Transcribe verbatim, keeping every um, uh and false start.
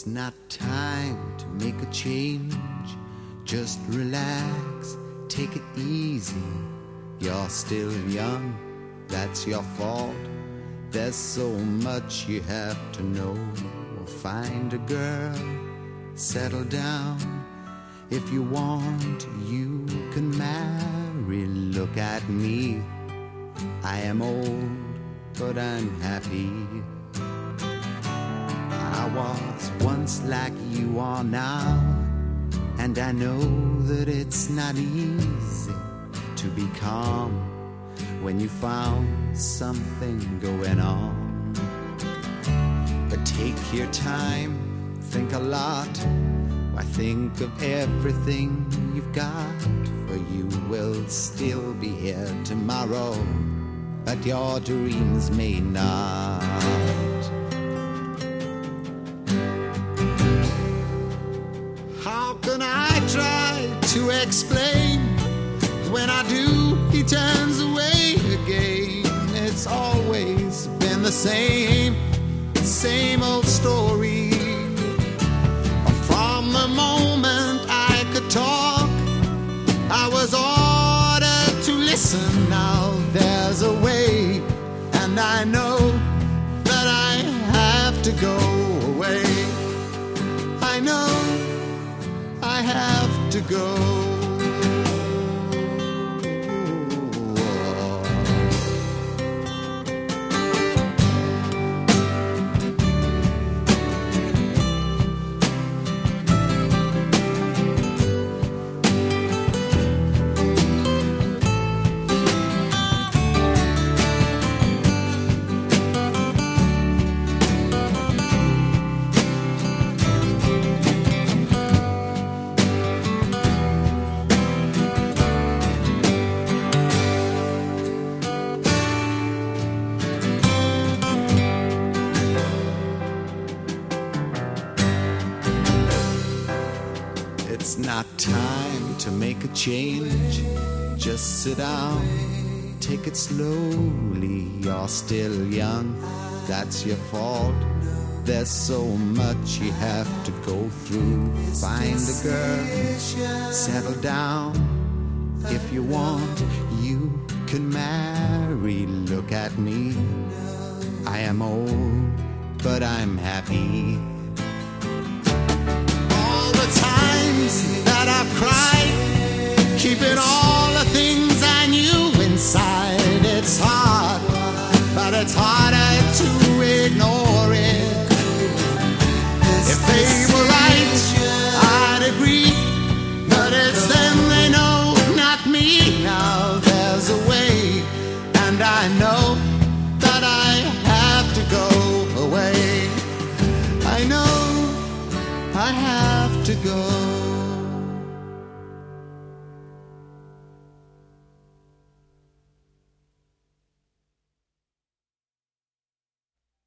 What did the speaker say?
It's not time to make a change. Just relax, take it easy. You're still young, that's your fault. There's so much you have to know. Find a girl, settle down. If you want, you can marry. Look at me, I am old, but I'm happy. I was once like you are now, and I know that it's not easy to be calm when you found something going on. But take your time, think a lot. Why, think of everything you've got, for you will still be here tomorrow, but your dreams may not. How can I try to explain? When I do, he turns away again. It's always been the same, same old story. From the moment I could talk, I was ordered to listen. Now there's a way, and I know that I have to go away. I know I have to go. It's not time to make a change. Just sit down, take it slowly. You're still young, that's your fault. There's so much you have to go through. Find a girl, settle down. If you want, you can marry. Look at me, I am old, but I'm happy. That I've cried, keeping all the things I knew inside. It's hard, but it's harder to ignore it. If they were right, I'd agree, but it's them they know, not me. Now there's a way, and I know that I have to go away. I know I have to go.